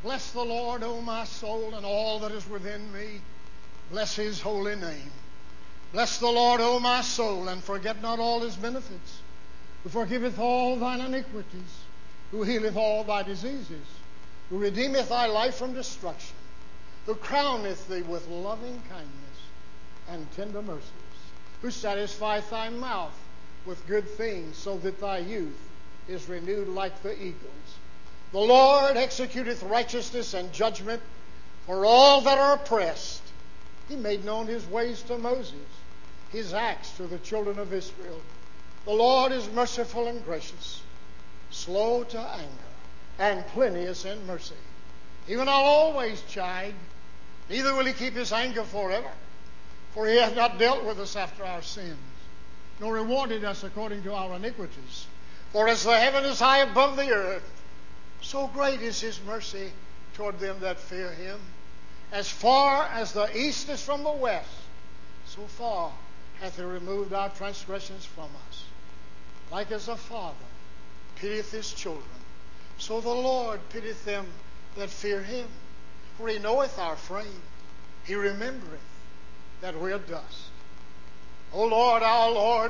Bless the Lord, O my soul, and all that is within me. Bless his holy name. Bless the Lord, O my soul, and forget not all his benefits, who forgiveth all thine iniquities, who healeth all thy diseases, who redeemeth thy life from destruction, who crowneth thee with loving kindness and tender mercies, who satisfieth thy mouth with good things, so that thy youth is renewed like the eagles. The Lord executeth righteousness and judgment for all that are oppressed. He made known his ways to Moses, his acts to the children of Israel. The Lord is merciful and gracious, slow to anger, and plenteous in mercy. He will not always chide, neither will he keep his anger forever. For he hath not dealt with us after our sins, nor rewarded us according to our iniquities. For as the heaven is high above the earth, so great is his mercy toward them that fear him. As far as the east is from the west, so far hath he removed our transgressions from us. Like as a father pitieth his children, so the Lord pitieth them that fear him. For he knoweth our frame, he remembereth that we are dust. O Lord, our Lord,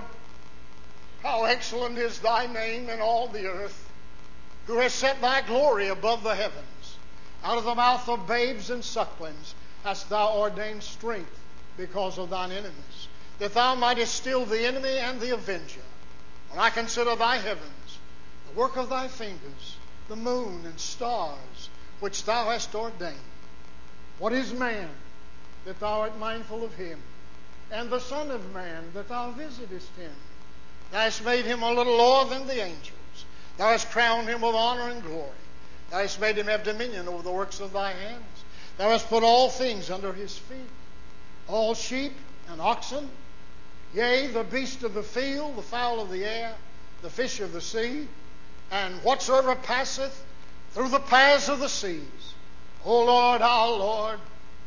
how excellent is thy name in all the earth, who has set thy glory above the heavens. Out of the mouth of babes and sucklings hast thou ordained strength because of thine enemies, that thou mightest still the enemy and the avenger. When I consider thy heavens, the work of thy fingers, the moon and stars, which thou hast ordained. What is man, that thou art mindful of him, and the Son of Man, that thou visitest him? Thou hast made him a little lower than the angels. Thou hast crowned him with honor and glory. Thou hast made him have dominion over the works of thy hands. Thou hast put all things under his feet, all sheep and oxen, yea, the beast of the field, the fowl of the air, the fish of the sea, and whatsoever passeth through the paths of the seas. O Lord, our Lord,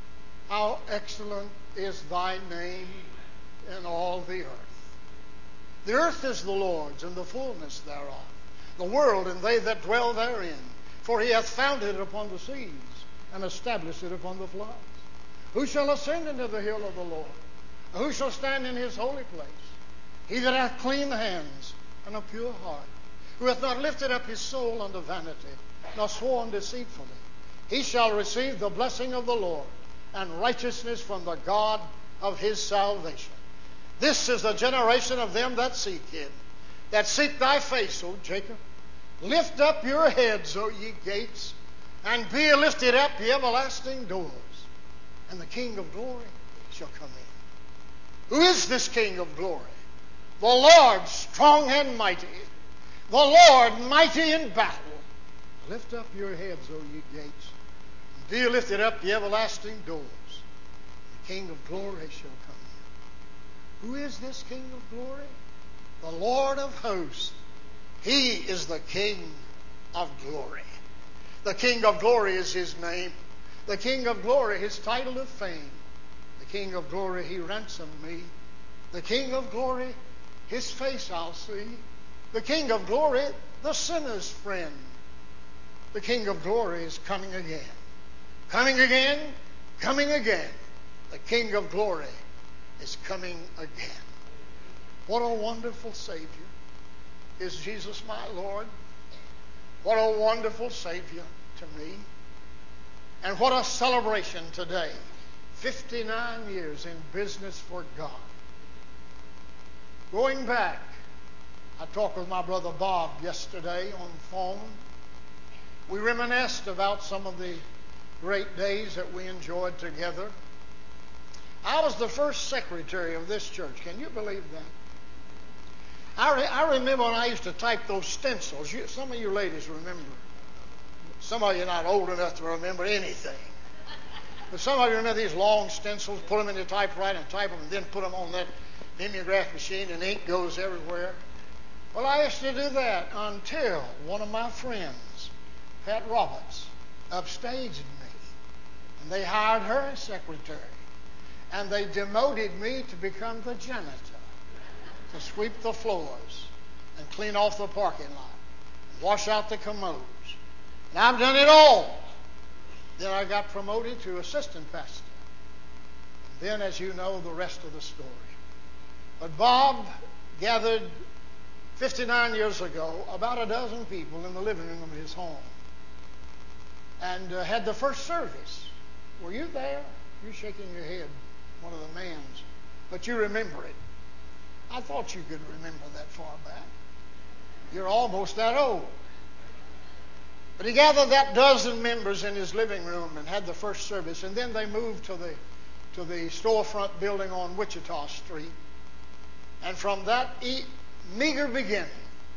how excellent is thy name in all the earth. The earth is the Lord's, and the fullness thereof, the world and they that dwell therein. For he hath founded it upon the seas, and established it upon the floods. Who shall ascend into the hill of the Lord? Who shall stand in his holy place? He that hath clean hands and a pure heart, who hath not lifted up his soul unto vanity, nor sworn deceitfully. He shall receive the blessing of the Lord, and righteousness from the God of his salvation. This is the generation of them that seek him, that seek thy face, O Jacob. Lift up your heads, O ye gates, and be lifted up, ye everlasting doors, and the King of glory shall come in. Who is this King of glory? The Lord strong and mighty, the Lord mighty in battle. Lift up your heads, O ye gates, and be lifted up, ye everlasting doors. The King of glory shall come in. Who is this King of glory? The Lord of hosts. He is the King of glory. The King of glory is his name. The King of glory, his title of fame. The King of glory, he ransomed me. The King of glory, his face I'll see. The King of glory, the sinner's friend. The King of glory is coming again. Coming again, coming again. The King of glory is coming again. What a wonderful Savior is Jesus my Lord. What a wonderful Savior to me. And what a celebration today. 59 years in business for God. Going back, I talked with my brother Bob yesterday on the phone. We reminisced about some of the great days that we enjoyed together. I was the first secretary of this church. Can you believe that? I remember when I used to type those stencils. Some of you ladies remember. Some of you are not old enough to remember anything. But some of you remember these long stencils, put them in the typewriter and type them, and then put them on that mimeograph machine, and ink goes everywhere. Well, I used to do that until one of my friends, Pat Roberts, upstaged me. And they hired her as secretary. And they demoted me to become the janitor, to sweep the floors and clean off the parking lot and wash out the commodes. And I've done it all. Then I got promoted to assistant pastor. And then, as you know, the rest of the story. But Bob gathered 59 years ago about a dozen people in the living room of his home and had the first service. Were you there? You're shaking your head, one of the mans. But you remember it. I thought you could remember that far back. You're almost that old. But he gathered that dozen members in his living room and had the first service. And then they moved to the storefront building on Wichita Street. And from that meager beginning,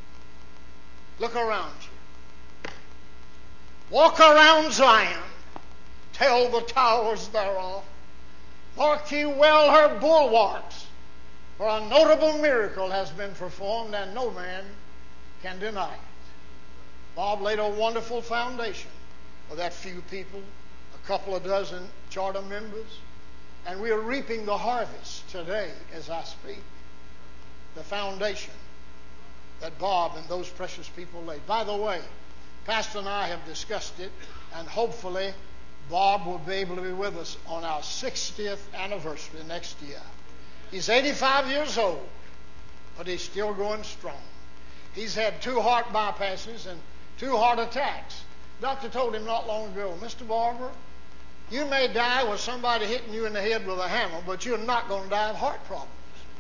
look around you. Walk around Zion. Tell the towers thereof. Mark ye well her bulwarks. For a notable miracle has been performed, and no man can deny it. Bob laid a wonderful foundation for that few people, a couple of dozen charter members, and we are reaping the harvest today as I speak. The foundation that Bob and those precious people laid. By the way, Pastor and I have discussed it, and hopefully Bob will be able to be with us on our 60th anniversary next year. He's 85 years old, but he's still going strong. He's had 2 heart bypasses and 2 heart attacks. Doctor told him not long ago, Mr. Barber, you may die with somebody hitting you in the head with a hammer, but you're not going to die of heart problems.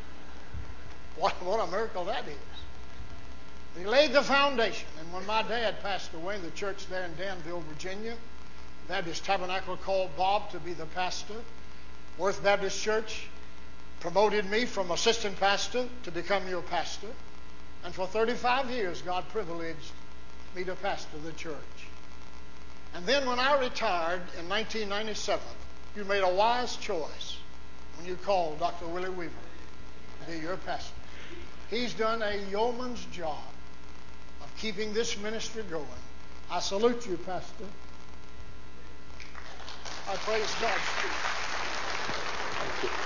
What a miracle that is. He laid the foundation, and when my dad passed away in the church there in Danville, Virginia, Baptist Tabernacle called Bob to be the pastor. Worth Baptist Church promoted me from assistant pastor to become your pastor. And for 35 years, God privileged me to pastor the church. And then when I retired in 1997, you made a wise choice when you called Dr. Willie Weaver to be your pastor. He's done a yeoman's job of keeping this ministry going. I salute you, Pastor. I praise God for you. Thank you.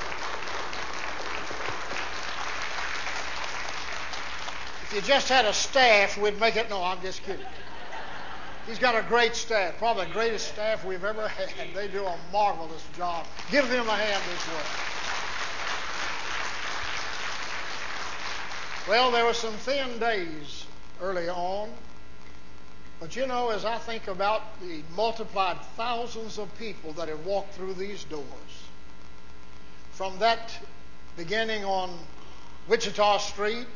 If you just had a staff, we'd make it. No, I'm just kidding. He's got a great staff, probably the greatest staff we've ever had. They do a marvelous job. Give them a hand as well. Well, there were some thin days early on. But you know, as I think about the multiplied thousands of people that have walked through these doors, from that beginning on Wichita Street,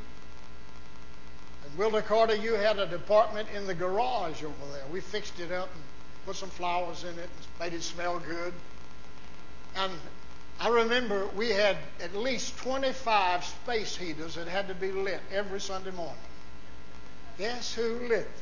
and Wilder Carter, you had a department in the garage over there. We fixed it up and put some flowers in it and made it smell good. And I remember we had at least 25 space heaters that had to be lit every Sunday morning. Guess who lit them?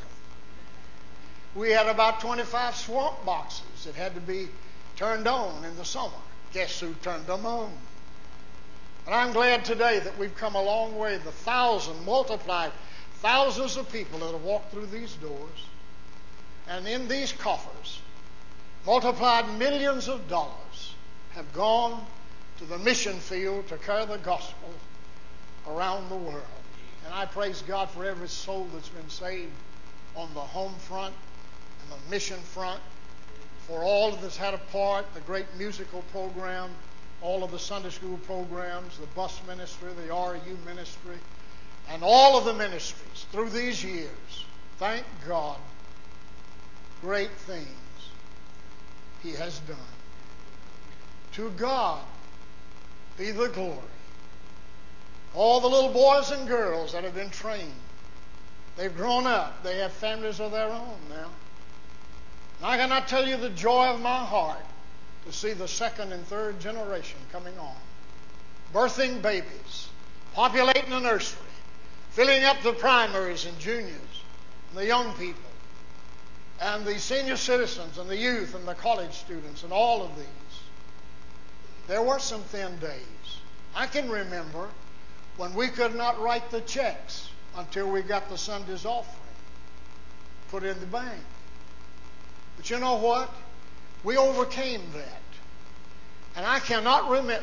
We had about 25 swamp boxes that had to be turned on in the summer. Guess who turned them on? And I'm glad today that we've come a long way. The multiplied thousands of people that have walked through these doors, and in these coffers, multiplied millions of dollars have gone to the mission field to carry the gospel around the world. And I praise God for every soul that's been saved on the home front and the mission front, for all that's had a part, the great musical program, all of the Sunday school programs, the bus ministry, the RU ministry, and all of the ministries through these years. Thank God, great things He has done. To God be the glory. All the little boys and girls that have been trained, they've grown up. They have families of their own now. And I cannot tell you the joy of my heart to see the second and third generation coming on, birthing babies, populating the nursery, filling up the primaries and juniors, and the young people, and the senior citizens, and the youth, and the college students, and all of these. There were some thin days. I can remember when we could not write the checks until we got the Sunday's offering put in the bank. But you know what? We overcame that. And I cannot remember,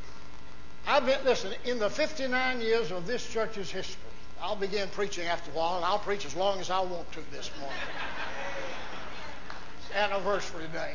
listen, in the 59 years of this church's history, I'll begin preaching after a while, and I'll preach as long as I want to this morning. anniversary day.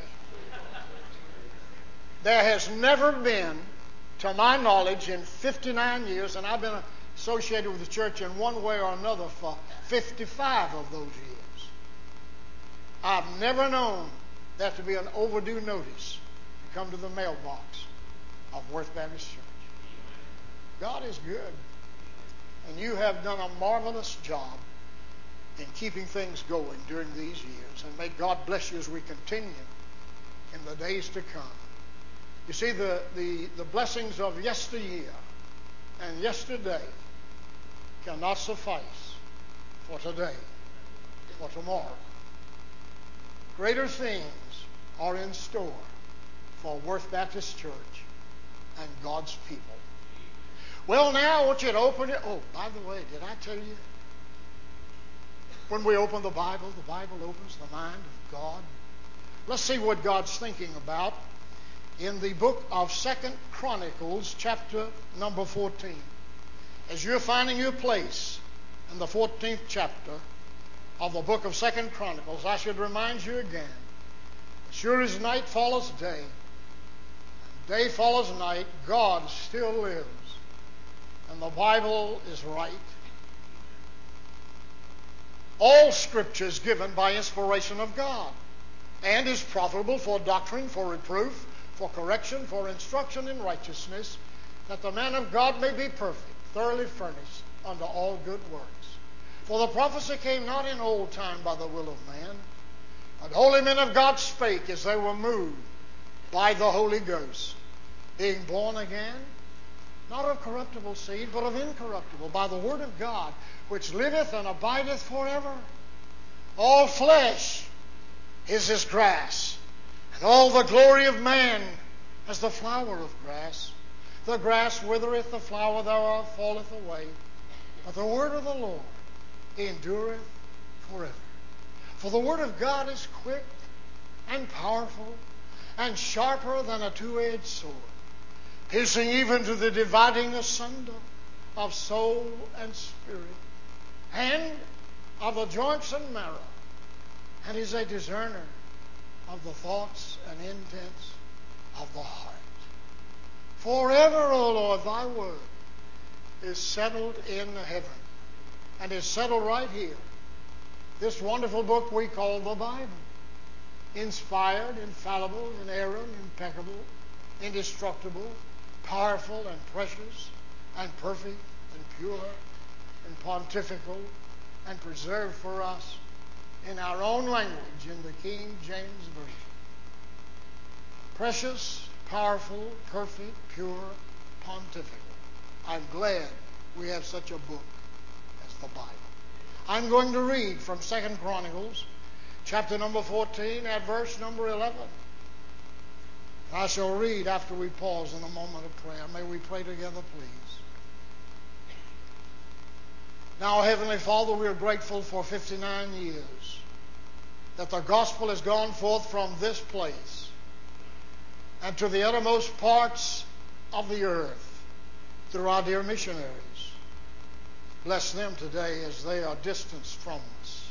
There has never been, to my knowledge, in 59 years, and I've been associated with the church in one way or another for 55 of those years, I've never known there to be an overdue notice to come to the mailbox of Worth Baptist Church. God is good, and you have done a marvelous job in keeping things going during these years, and may God bless you as we continue in the days to come. You see, the blessings of yesteryear and yesterday cannot suffice for today, for tomorrow. Greater things are in store for Worth Baptist Church and God's people. Well, now I want you to open it. Oh, by the way, did I tell you? When we open the Bible opens the mind of God. Let's see what God's thinking about in the book of 2 Chronicles, chapter number 14. As you're finding your place in the 14th chapter of the book of 2 Chronicles, I should remind you again, as sure as night follows day, and day follows night, God still lives, and the Bible is right. All Scripture is given by inspiration of God, and is profitable for doctrine, for reproof, for correction, for instruction in righteousness, that the man of God may be perfect, thoroughly furnished unto all good works. For the prophecy came not in old time by the will of man, but holy men of God spake as they were moved by the Holy Ghost, being born again, not of corruptible seed, but of incorruptible, by the word of God, which liveth and abideth forever. All flesh is as grass, and all the glory of man as the flower of grass. The grass withereth, the flower thereof falleth away, but the word of the Lord endureth forever. For the word of God is quick and powerful, and sharper than a two-edged sword, piercing even to the dividing asunder of soul and spirit, and of the joints and marrow, and is a discerner of the thoughts and intents of the heart. Forever, O Lord, thy word is settled in heaven, and is settled right here. This wonderful book we call the Bible, inspired, infallible, inerrant, impeccable, indestructible, powerful and precious, and perfect and pure, and pontifical, and preserved for us in our own language in the King James Version. Precious, powerful, perfect, pure, pontifical. I'm glad we have such a book as the Bible. I'm going to read from 2 Chronicles, chapter number 14, at verse number 11. I shall read after we pause in a moment of prayer. May we pray together, please. Now, Heavenly Father, we are grateful for 59 years that the gospel has gone forth from this place and to the uttermost parts of the earth through our dear missionaries. Bless them today as they are distanced from us.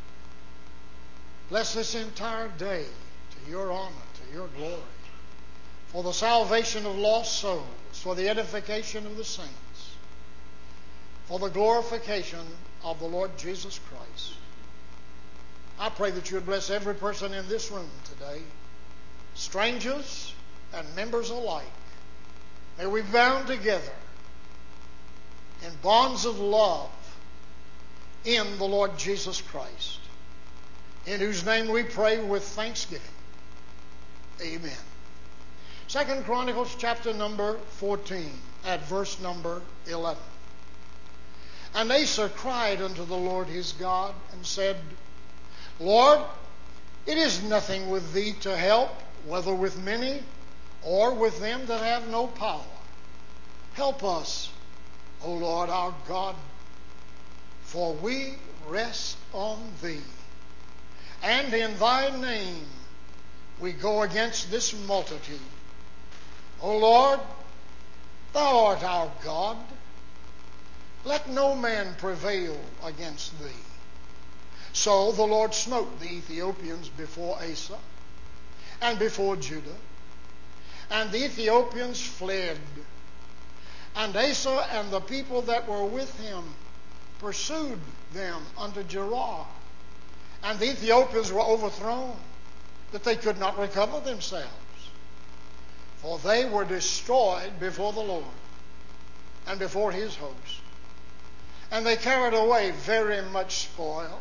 Bless this entire day to your honor, to your glory, for the salvation of lost souls, for the edification of the saints, for the glorification of the Lord Jesus Christ. I pray that you would bless every person in this room today, strangers and members alike. May we be bound together in bonds of love in the Lord Jesus Christ, in whose name we pray with thanksgiving. Amen. 2 Chronicles chapter number 14 at verse number 11. And Asa cried unto the Lord his God and said, Lord, it is nothing with thee to help, whether with many or with them that have no power. Help us, O Lord our God, for we rest on thee. And in thy name we go against this multitude. O Lord, thou art our God. Let no man prevail against thee. So the Lord smote the Ethiopians before Asa and before Judah, and the Ethiopians fled. And Asa and the people that were with him pursued them unto Gerar. And the Ethiopians were overthrown, that they could not recover themselves. For they were destroyed before the Lord and before his host. And they carried away very much spoil.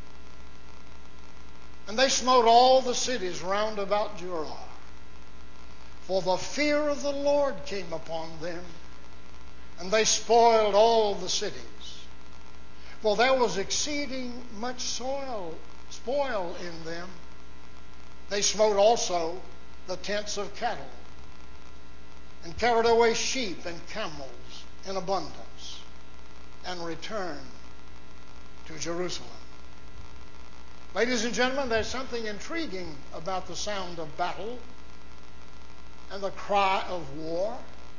And they smote all the cities round about Gerar. For the fear of the Lord came upon them, and they spoiled all the cities. For there was exceeding much spoil in them. They smote also the tents of cattle, and carried away sheep and camels in abundance, and returned to Jerusalem. Ladies and gentlemen, there's something intriguing about the sound of battle and the cry of war.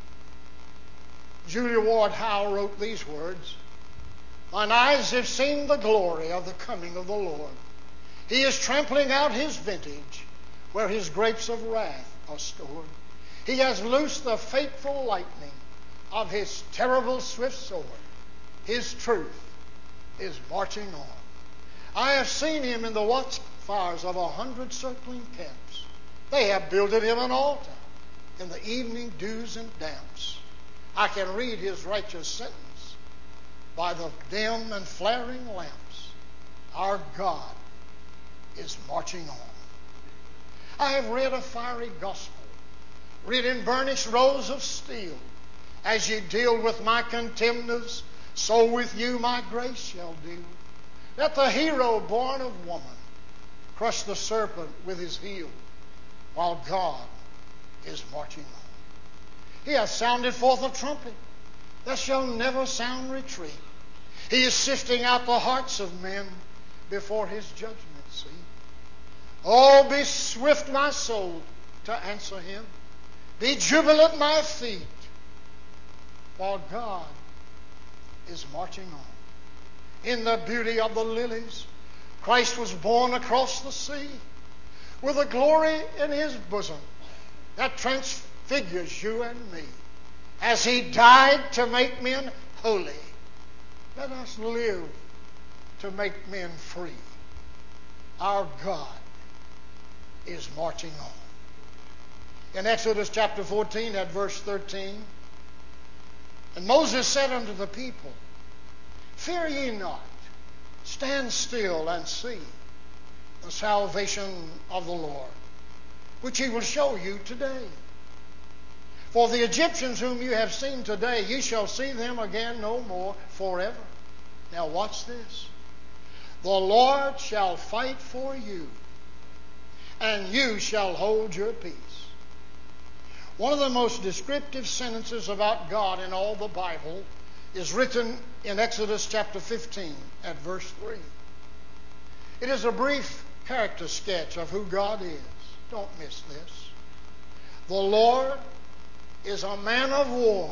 Julia Ward Howe wrote these words: "Thine eyes have seen the glory of the coming of the Lord. He is trampling out his vintage where his grapes of wrath are stored. He has loosed the fateful lightning of his terrible swift sword. His truth is marching on. I have seen him in the watchfires of 100 circling camps. They have builded him an altar in the evening dews and damps. I can read his righteous sentence by the dim and flaring lamps. Our God is marching on." I have read a fiery gospel, read in burnished rows of steel. As ye deal with my contemners, so with you my grace shall deal. Let the hero born of woman crush the serpent with his heel, while God is marching on. He has sounded forth a trumpet that shall never sound retreat. He is sifting out the hearts of men before his judgment seat. Oh, be swift, my soul, to answer him. Be jubilant, my feet, while God is marching on. In the beauty of the lilies, Christ was born across the sea, with a glory in his bosom that transfigures you and me. As he died to make men holy, let us live to make men free. Our God is marching on. In Exodus chapter 14 at verse 13, "And Moses said unto the people, Fear ye not, stand still and see the salvation of the Lord, which he will show you today. For the Egyptians whom you have seen today, ye shall see them again no more forever." Now watch this. "The Lord shall fight for you, and you shall hold your peace." One of the most descriptive sentences about God in all the Bible is written in Exodus chapter 15 at verse 3. It is a brief character sketch of who God is. Don't miss this. The Lord is a man of war.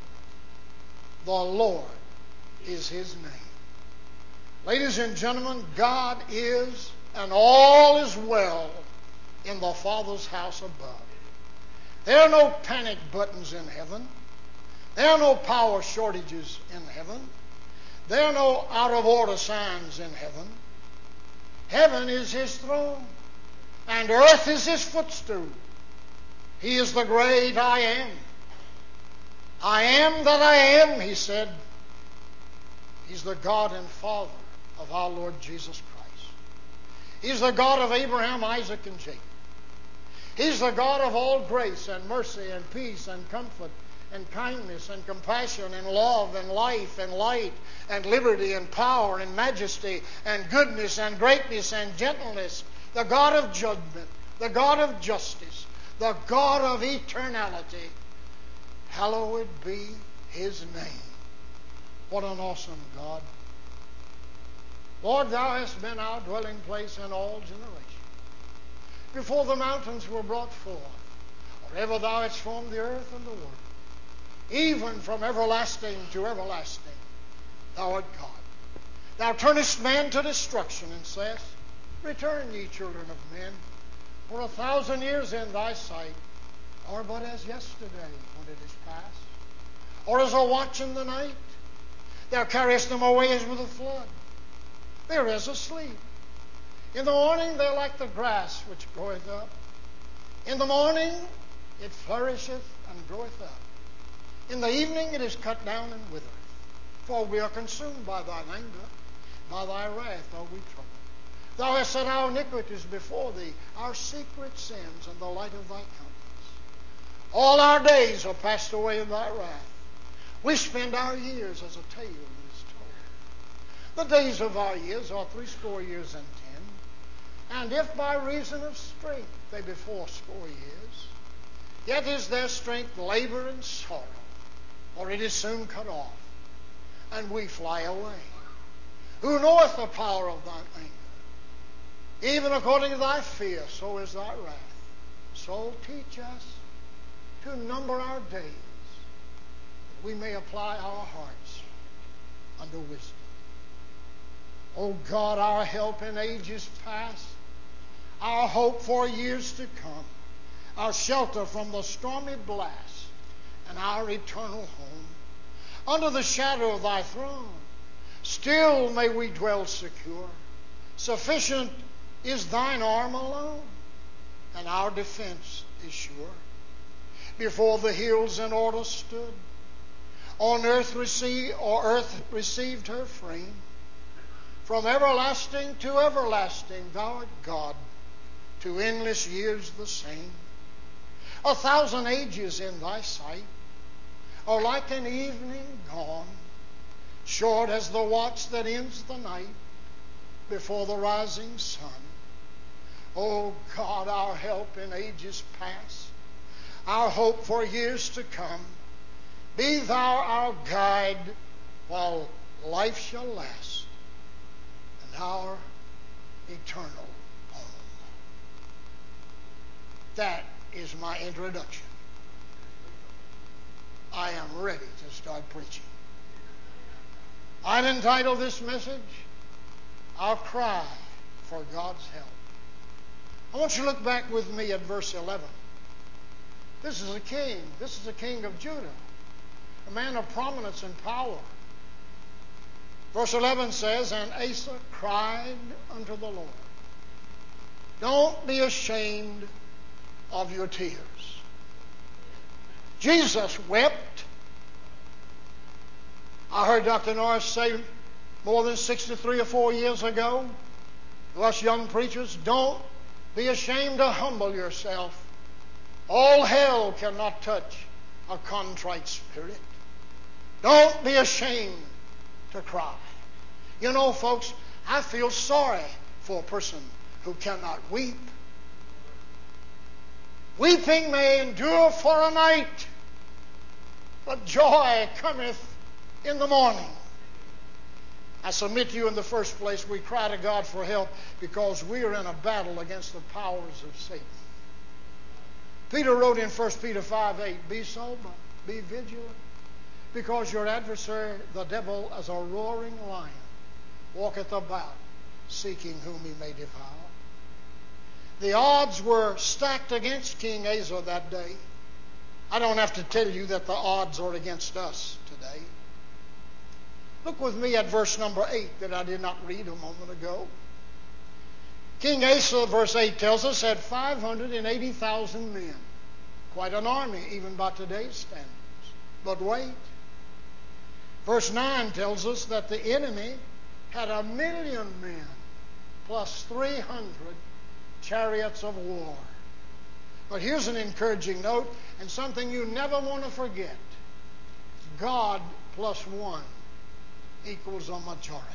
The Lord is his name. Ladies and gentlemen, God is, and all is well in the Father's house above. There are no panic buttons in heaven. There are no power shortages in heaven. There are no out-of-order signs in heaven. Heaven is his throne, and earth is his footstool. He is the great I am. I am that I am, he said. He's the God and Father of our Lord Jesus Christ. He's the God of Abraham, Isaac, and Jacob. He's the God of all grace and mercy and peace and comfort and kindness and compassion and love and life and light and liberty and power and majesty and goodness and greatness and gentleness. The God of judgment, the God of justice, the God of eternality. Hallowed be his name. What an awesome God. Lord, thou hast been our dwelling place in all generations. Before the mountains were brought forth, or ever thou hadst formed the earth and the world, even from everlasting to everlasting, thou art God. Thou turnest man to destruction, and sayest, Return, ye children of men, for 1,000 years in thy sight are but as yesterday when it is past, or as a watch in the night. Thou carriest them away as with a flood. They are as asleep. In the morning they are like the grass which groweth up. In the morning it flourisheth and groweth up. In the evening it is cut down and withereth. For we are consumed by thine anger. By thy wrath are we troubled. Thou hast set our iniquities before thee, our secret sins in the light of thy countenance. All our days are passed away in thy wrath. We spend our years as a tale that is told. The days of our years are 80 years and 10. And if by reason of strength they be 80 years, yet is their strength labor and sorrow, for it is soon cut off, and we fly away. Who knoweth the power of thine anger? Even according to thy fear, so is thy wrath. So teach us to number our days, that we may apply our hearts unto wisdom. O God, our help in ages past, our hope for years to come, our shelter from the stormy blast, and our eternal home. Under the shadow of thy throne, still may we dwell secure. Sufficient is thine arm alone, and our defense is sure. Before the hills in order stood, on earth received her frame. From everlasting to everlasting thou art God, to endless years the same. 1,000 ages in thy sight are like an evening gone, short as the watch that ends the night before the rising sun. O God, our help in ages past, our hope for years to come, be thou our guide while life shall last, and our eternal home. That is my introduction. I am ready to start preaching. I've entitled this message, Our Cry for God's Help. I want you to look back with me at verse 11. This is a king. This is a king of Judah, a man of prominence and power. Verse 11 says, And Asa cried unto the Lord. Don't be ashamed of your tears. Jesus wept. I heard Dr. Norris say more than 63 or 4 years ago to us young preachers, don't be ashamed to humble yourself. All hell cannot touch a contrite spirit. Don't be ashamed to cry. You know, folks, I feel sorry for a person who cannot weep. Weeping may endure for a night, but joy cometh in the morning. I submit to you, in the first place, we cry to God for help because we are in a battle against the powers of Satan. Peter wrote in 1 Peter 5:8, Be sober, be vigilant, because your adversary, the devil, as a roaring lion, walketh about, seeking whom he may devour. The odds were stacked against King Asa that day. I don't have to tell you that the odds are against us today. Look with me at verse number 8 that I did not read a moment ago. King Asa, verse 8 tells us, had 580,000 men. Quite an army, even by today's standards. But wait. Verse 9 tells us that the enemy had 1,000,000 men plus 300 chariots of war. But here's an encouraging note, and something you never want to forget. God plus one equals a majority.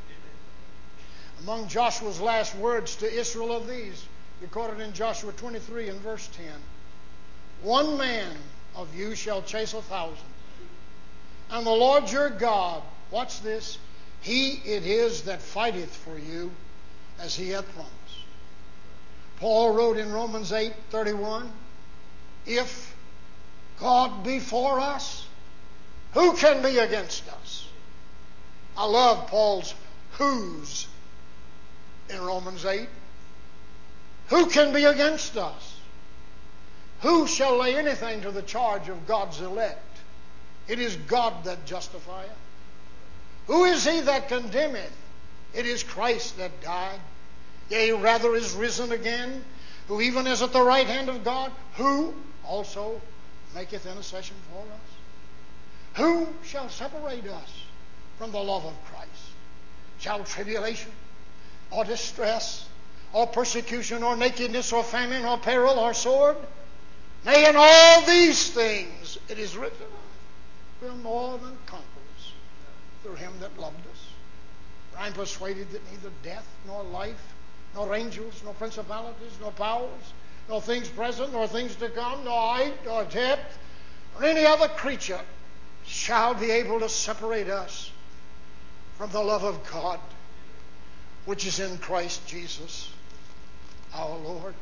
Among Joshua's last words to Israel of these, recorded in Joshua 23 and verse 10, One man of you shall chase 1,000, and the Lord your God, watch this, He it is that fighteth for you, as He hath promised. Paul wrote in Romans 8:31, If God be for us, who can be against us? I love Paul's whose in Romans 8. Who can be against us? Who shall lay anything to the charge of God's elect? It is God that justifieth. Who is he that condemneth? It is Christ that died, yea, rather is risen again, who even is at the right hand of God, who also maketh intercession for us. Who shall separate us from the love of Christ? Shall tribulation, or distress, or persecution, or nakedness, or famine, or peril, or sword? Nay, in all these things it is written, we are more than conquerors through him that loved us. For I am persuaded that neither death, nor life, nor angels, nor principalities, nor powers, nor things present, nor things to come, nor height, nor depth, or any other creature shall be able to separate us from the love of God, which is in Christ Jesus our Lord.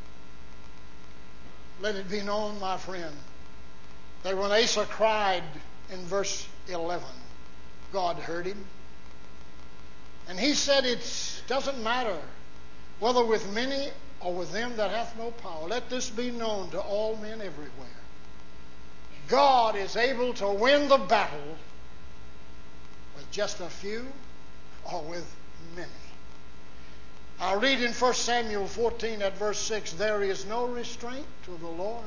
Let it be known, my friend, that when Asa cried in verse 11, God heard him. And he said, it doesn't matter whether with many or with them that hath no power. Let this be known to all men everywhere. God is able to win the battle with just a few or with many. I'll read in 1 Samuel 14 at verse 6, there is no restraint to the Lord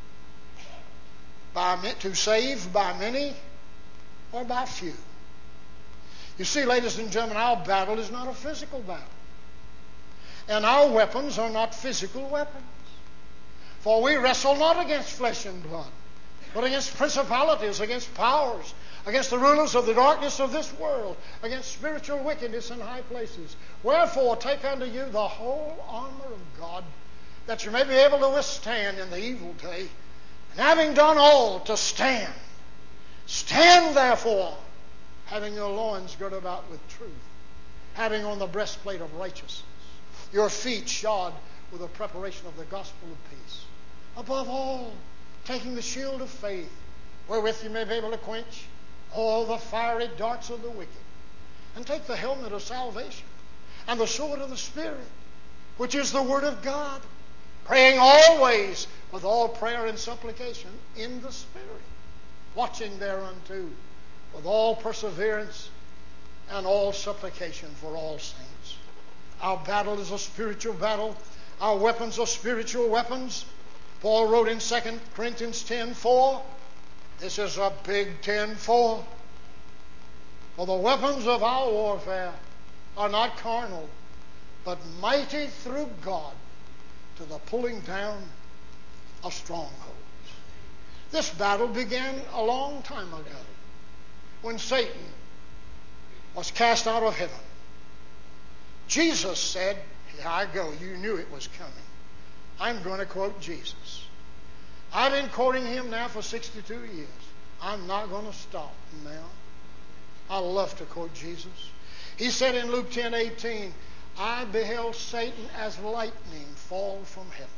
to save by many or by few. You see, ladies and gentlemen, our battle is not a physical battle. And our weapons are not physical weapons. For we wrestle not against flesh and blood, but against principalities, against powers, against the rulers of the darkness of this world, against spiritual wickedness in high places. Wherefore, take unto you the whole armor of God, that you may be able to withstand in the evil day, and having done all, to stand. Stand therefore, having your loins girt about with truth, having on the breastplate of righteousness, your feet shod with the preparation of the gospel of peace. Above all, taking the shield of faith, wherewith you may be able to quench all the fiery darts of the wicked, and take the helmet of salvation, and the sword of the Spirit, which is the word of God, praying always with all prayer and supplication in the Spirit, watching thereunto with all perseverance and all supplication for all saints. Our battle is a spiritual battle. Our weapons are spiritual weapons. Paul wrote in 2 Corinthians 10:4, this is a big 10:4. For the weapons of our warfare are not carnal, but mighty through God to the pulling down of strongholds. This battle began a long time ago when Satan was cast out of heaven. Jesus said, here I go, you knew it was coming. I'm going to quote Jesus. I've been quoting him now for 62 years. I'm not going to stop now. I love to quote Jesus. He said in Luke 10:18, I beheld Satan as lightning fall from heaven.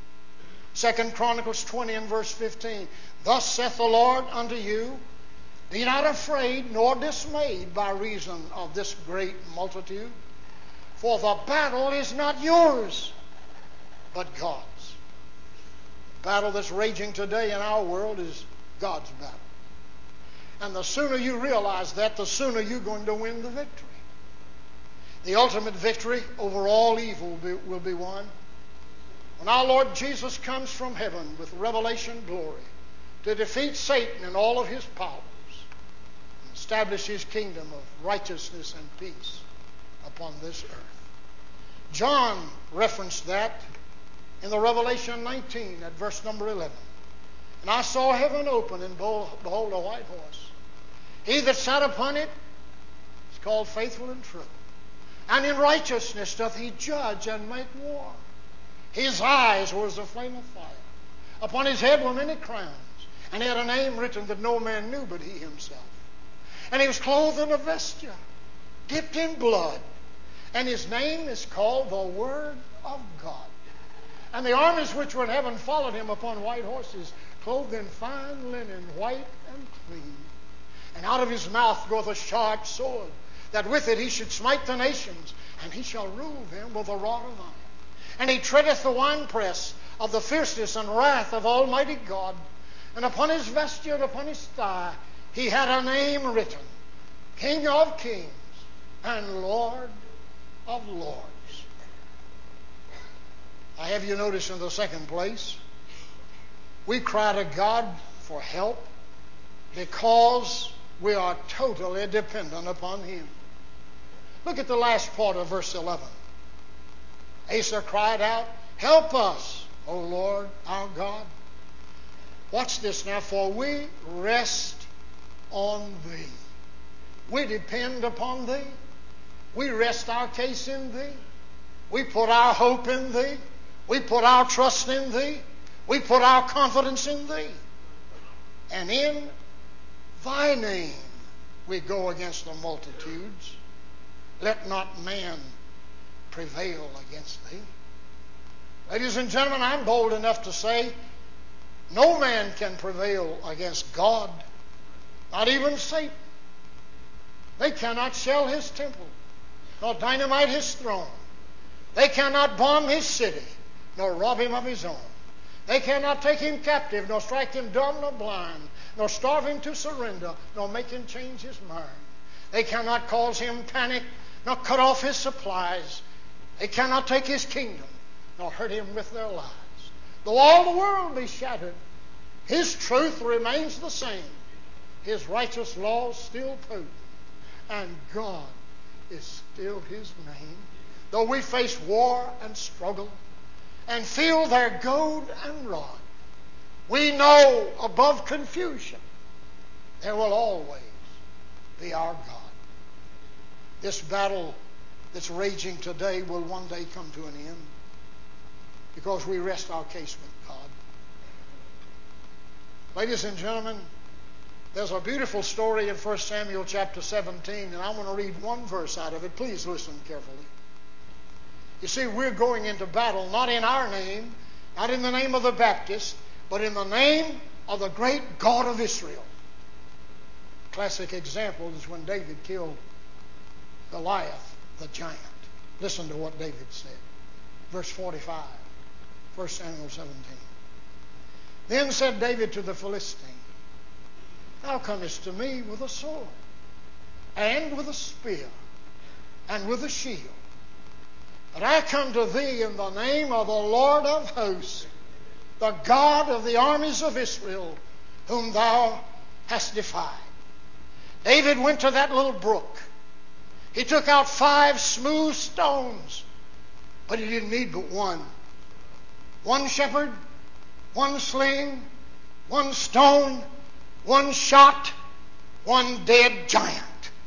2 Chronicles 20 and verse 15, thus saith the Lord unto you, be not afraid nor dismayed by reason of this great multitude, for the battle is not yours, but God's. The battle that's raging today in our world is God's battle. And the sooner you realize that, the sooner you're going to win the victory. The ultimate victory over all evil will be won when our Lord Jesus comes from heaven with revelation glory to defeat Satan and all of his powers and establish his kingdom of righteousness and peace upon this earth. John referenced that in the Revelation 19 at verse number 11. And I saw heaven open, and behold, a white horse. He that sat upon it is called Faithful and True. And in righteousness doth he judge and make war. His eyes were as a flame of fire. Upon his head were many crowns. And he had a name written that no man knew but he himself. And he was clothed in a vesture, dipped in blood. And his name is called the Word of God. And the armies which were in heaven followed him upon white horses, clothed in fine linen, white and clean. And out of his mouth goeth a sharp sword, that with it he should smite the nations, and he shall rule them with a rod of iron. And he treadeth the winepress of the fierceness and wrath of Almighty God. And upon his vesture and upon his thigh he had a name written, King of Kings and Lord of Lords. I have you notice in the second place, we cry to God for help because we are totally dependent upon him. Look at the last part of verse 11. Asa cried out, Help us, O Lord our God. Watch this now, for we rest on thee. We depend upon thee. We rest our case in thee. We put our hope in thee. We put our trust in thee. We put our confidence in thee. And in thy name we go against the multitudes. Let not man prevail against thee. Ladies and gentlemen, I'm bold enough to say no man can prevail against God, not even Satan. They cannot shell his temple, nor dynamite his throne. They cannot bomb his city, nor rob him of his own. They cannot take him captive, nor strike him dumb nor blind, nor starve him to surrender, nor make him change his mind. They cannot cause him panic, nor cut off his supplies. They cannot take his kingdom, nor hurt him with their lies. Though all the world be shattered, his truth remains the same. His righteous laws still potent, and God is still his name. Though we face war and struggle, and feel their goad and rod, we know above confusion there will always be our God. This battle that's raging today will one day come to an end because we rest our case with God. Ladies and gentlemen, there's a beautiful story in 1 Samuel chapter 17, and I want to read one verse out of it. Please listen carefully. You see, we're going into battle not in our name, not in the name of the Baptist, but in the name of the great God of Israel. Classic example is when David killed Goliath, the giant. Listen to what David said. Verse 45, 1 Samuel 17. Then said David to the Philistine, Thou comest to me with a sword, and with a spear, and with a shield. But I come to thee in the name of the Lord of hosts, the God of the armies of Israel, whom thou hast defied. David went to that little brook. He took out 5 smooth stones, but he didn't need but one. One shepherd, one sling, one stone, one shot, one dead giant.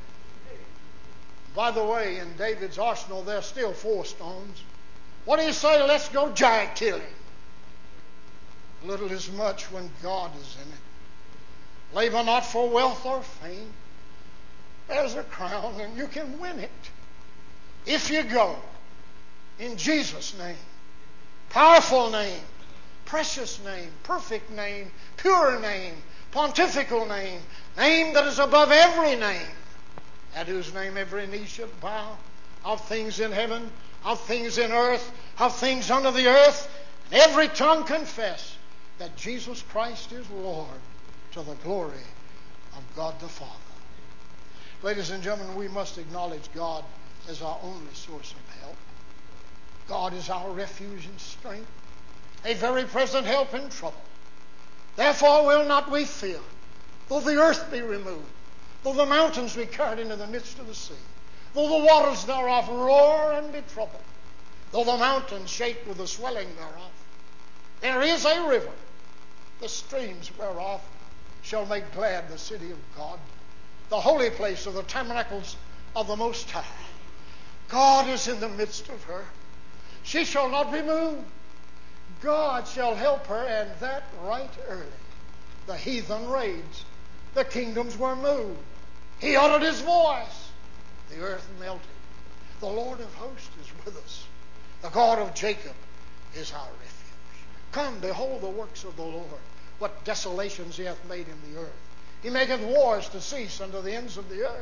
By the way, in David's arsenal, there's still 4 stones. What do you say? Let's go giant killing. Little is much when God is in it. Labor not for wealth or fame. There's a crown, and you can win it if you go in Jesus' name. Powerful name, precious name, perfect name, pure name, pontifical name, name that is above every name, at whose name every knee should bow, of things in heaven, of things in earth, of things under the earth, and every tongue confess that Jesus Christ is Lord, to the glory of God the Father. Ladies and gentlemen, we must acknowledge God as our only source of help. God is our refuge and strength, a very present help in trouble. Therefore will not we fear, though the earth be removed, though the mountains be carried into the midst of the sea, though the waters thereof roar and be troubled, though the mountains shake with the swelling thereof. There is a river, the streams whereof shall make glad the city of God, the holy place of the tabernacles of the Most High. God is in the midst of her. She shall not be moved. God shall help her, and that right early. The heathen raged. The kingdoms were moved. He uttered his voice. The earth melted. The Lord of hosts is with us. The God of Jacob is our refuge. Come, behold the works of the Lord, what desolations he hath made in the earth. He maketh wars to cease unto the ends of the earth.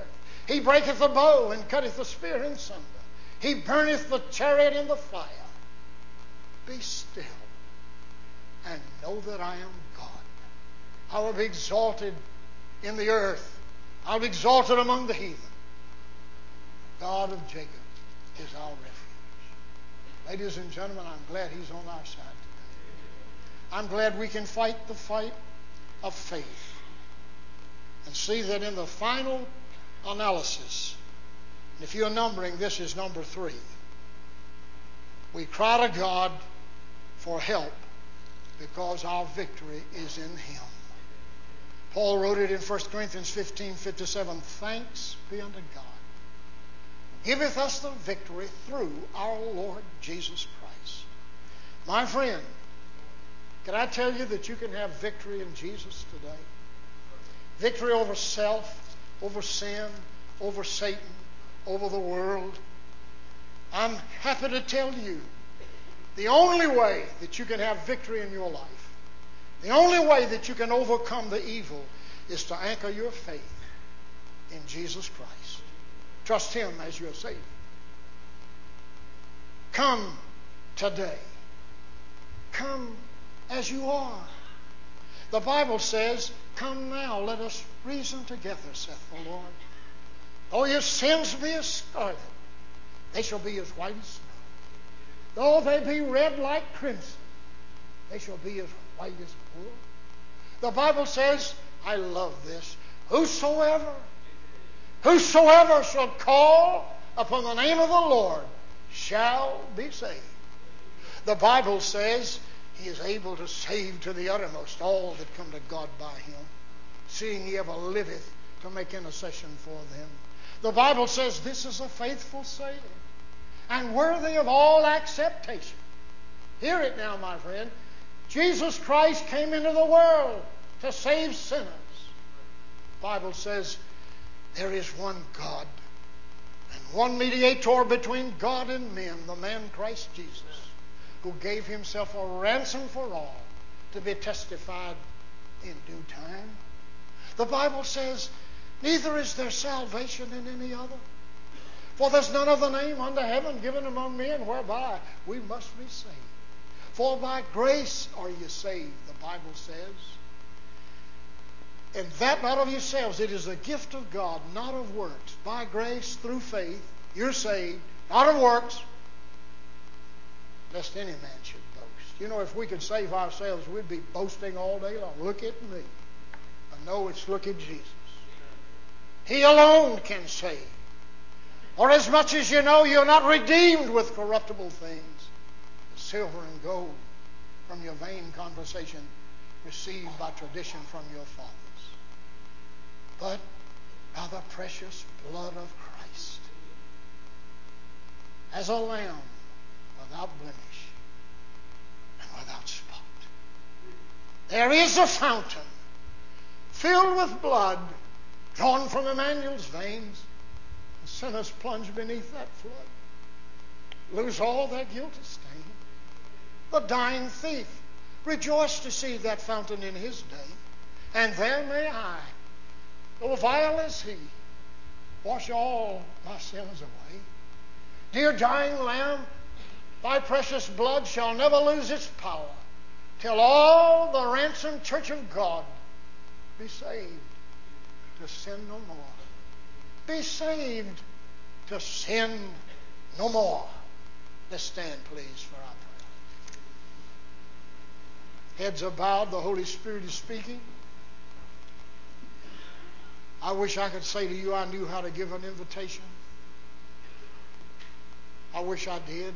He breaketh the bow and cutteth the spear in sunder. He burneth the chariot in the fire. Be still and know that I am God. I will be exalted in the earth. I'll be exalted among the heathen. God of Jacob is our refuge. Ladies and gentlemen, I'm glad He's on our side today. I'm glad we can fight the fight of faith and see that in the final analysis, if you're numbering, this is number 3. We cry to God for help because our victory is in Him. Paul wrote it in 1 Corinthians 15:57. Thanks be unto God, who giveth us the victory through our Lord Jesus Christ. My friend, can I tell you that you can have victory in Jesus today? Victory over self, over sin, over Satan, over the world. I'm happy to tell you the only way that you can have victory in your life, the only way that you can overcome the evil is to anchor your faith in Jesus Christ. Trust Him as your Savior. Come today. Come as you are. The Bible says, come now, let us reason together, saith the Lord. Though your sins be as scarlet, they shall be as white as snow. Though they be red like crimson, they shall be as white as wool. The Bible says, I love this, whosoever shall call upon the name of the Lord shall be saved. The Bible says He is able to save to the uttermost all that come to God by Him, seeing He ever liveth to make intercession for them. The Bible says this is a faithful saying and worthy of all acceptation. Hear it now, my friend. Jesus Christ came into the world to save sinners. The Bible says there is one God and one mediator between God and men, the man Christ Jesus, who gave Himself a ransom for all to be testified in due time. The Bible says, neither is there salvation in any other, for there's none other name under heaven given among men whereby we must be saved. For by grace are you saved, the Bible says. And that not of yourselves, it is a gift of God, not of works. By grace, through faith, you're saved, not of works, lest any man should boast. You know, if we could save ourselves, we'd be boasting all day long. Look at me. I know it's look at Jesus. He alone can save. Or as much as you know you're not redeemed with corruptible things, the silver and gold from your vain conversation received by tradition from your fathers, but by the precious blood of Christ, as a lamb without blemish and without spot. There is a fountain filled with blood drawn from Emmanuel's veins. The sinners plunge beneath that flood, lose all their guilty stain. The dying thief rejoiced to see that fountain in his day, and there may I, though vile as he, wash all my sins away. Dear dying Lamb, thy precious blood shall never lose its power till all the ransomed church of God be saved to sin no more. Be saved to sin no more. Let's stand, please, for our prayer. Heads are bowed. The Holy Spirit is speaking. I wish I could say to you I knew how to give an invitation. I wish I did.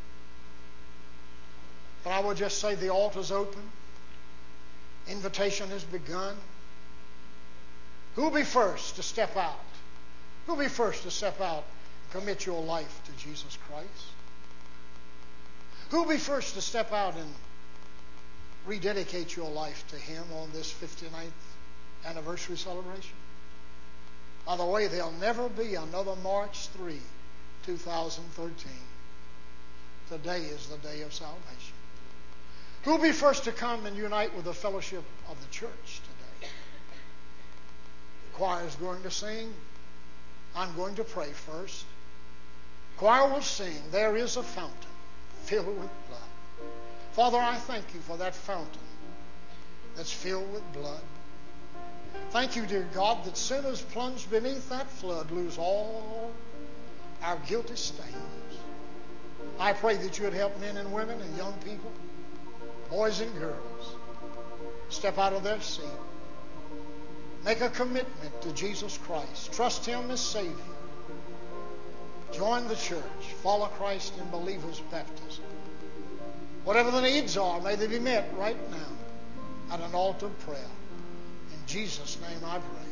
But I would just say the altar's open. Invitation has begun. Who'll be first to step out? Who'll be first to step out and commit your life to Jesus Christ? Who'll be first to step out and rededicate your life to Him on this 59th anniversary celebration? By the way, there'll never be another March 3, 2013. Today is the day of salvation. Who'll be first to come and unite with the fellowship of the church today? The choir is going to sing. I'm going to pray first. Choir will sing, "There is a fountain filled with blood." Father, I thank you for that fountain that's filled with blood. Thank you, dear God, that sinners plunged beneath that flood lose all our guilty stains. I pray that you would help men and women and young people, boys and girls, step out of their seat, make a commitment to Jesus Christ, trust Him as Savior, join the church, follow Christ in believers' baptism. Whatever the needs are, may they be met right now at an altar of prayer. In Jesus' name I pray.